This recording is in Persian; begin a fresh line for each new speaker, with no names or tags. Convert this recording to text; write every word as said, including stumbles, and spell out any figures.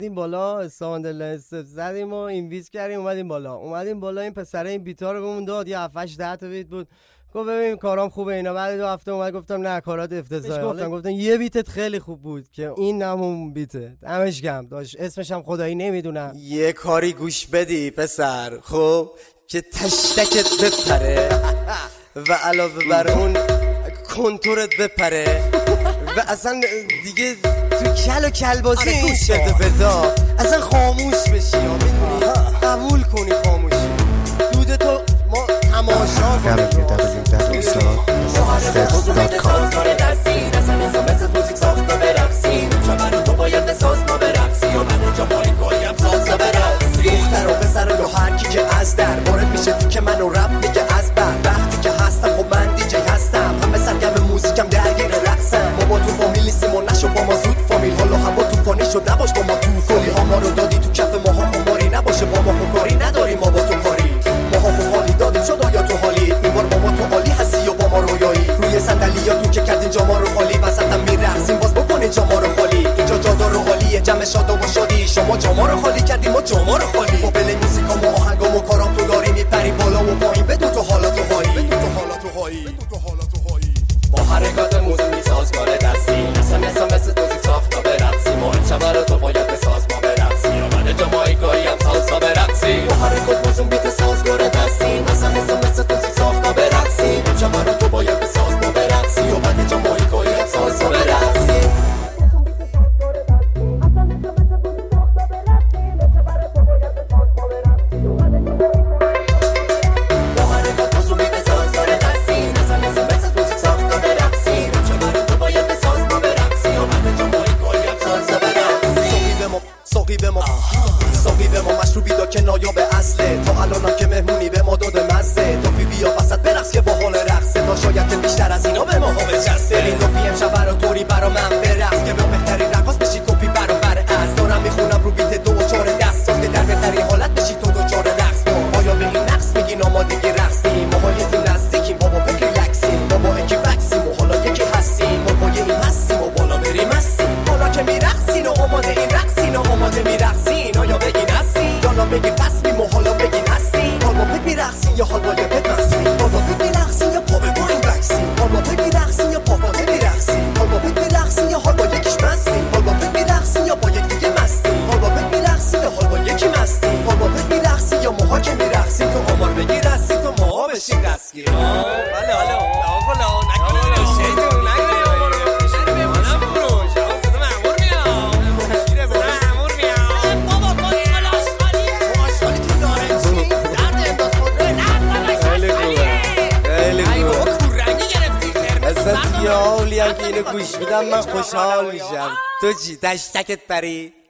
رفتیم بالا استاندل استپ زدیم و اینویز کردیم اومدیم بالا اومدیم بالا این پسره این بیتا رو بهمون داد یه هفت هشت ده تا بیت بود. گفت ببین کارام خوبه اینا. بعد دو هفته اومد گفتم نه کارات افتضاحه. گفتم گفتن یه بیتت خیلی خوب بود که این همون بیته. دمش گرم داشت اسمش هم خدایی نمیدونم.
یه کاری گوش بدی پسر خب که تشتکت بپره و علاوه بر اون کنتورت بپره و اصلا دیگه تو کل و کلبازی این شرط پرتا اصلا خاموش بشی یا میدونی قبول کنی خاموشی دود تو ما تماشا کنیم دختر و پسر و هر کی که از در وارد میشه تو که منو رب میگه از بر وقتی که هستم خب من دیجی هستم همه سرگرم موزیکم درگیر رقصم ما با تو فامیل نیستیم و نشو با ما زود فامیل حالا هوا تو پانی شد نباش با ما تو کلی ها ما رو دادی تو کف ماها خماری نباشه با ما خماری نداریم ما با تو کاری ماها خب حالی دادیم شد آیا تو حالی میبار با ما تو حالی هستی و با ما رویایی روی صندلیاتون که کردین جا ما رو خالی وسطم میرقصیم باز بکنین جا ما رو خالی اینجا جادا رو خالیه جمع شادا و شادی شما جا ما رو خالی کردیم ما جا ما رو خالی با بل موزیکام و آهنگام و کارام تو داری میپری بالا و پایین بدون تو حالا تو هایی بدون تو حالا تو هایی بدون تو حالا تو هایی با حرکات موزیک سازگار دستی نسم نسم مثل دوزیک ساختا برقصی ما امشب رو تو باید بساز ما برقصی آمده جامایکایی هم سالسا برقصی با حرکات موزون بیت سازگار دستی نسم نسم مثل دوزیک ساختا برقصی امشب رو تو باید بساز ما برقصی آمده جامایکایی هم سالسا برقصی ساقی به ما مشروبی دا که نایاب اصله تا الانم که مهمونی به ما داده مزه توفی بیا وسط برقص که با حال رقصه تا شاید که بیشتر از اینا به ما ها بچسته برین توفی امشب برا توری برا من برقص که با بهترین رقاص بشی کپی برا بر از دارم میخونم رو بیت دو و چار دست ساخته در بهترین حالت بشی تو دو چار رقص با آیا بگی نقص میگین آمادگی رقصیم ما ها یه نزدیکیم بابا بگی ریلکسیم بابا اکی بکسیم و حالا یکی هستیم ما با یه این هستیم و بالا بریم هستیم حالا که میرقصین و آماده این رقصین و آماده میرقصین آیا بگین هستیم حالا بگی تصمیم و حالا بگین هستیم حالا پک میرقصین یا حالا یه پک مستیم حالا پک میرقصین یا پا به پایین بکسیم حالا پک میرقصین یا پا باده میرقصیم حالا پک میرقصین یا حالا یکیش مستیم حالا پک میرقصین یا با یک دیگه مستیم حالا پک میرقصین یا حالا یکی مستیم حالا پک میرقصین یا ماها که میرقصیم تو آمار بگی رسی تو ماها بشین دستگیر بله حالا آقا نکنه شیطون نکنه
اصلا خیالی هم که اینو گوش میدم من خوشحال میشم. تو چی؟ تشتکت پری؟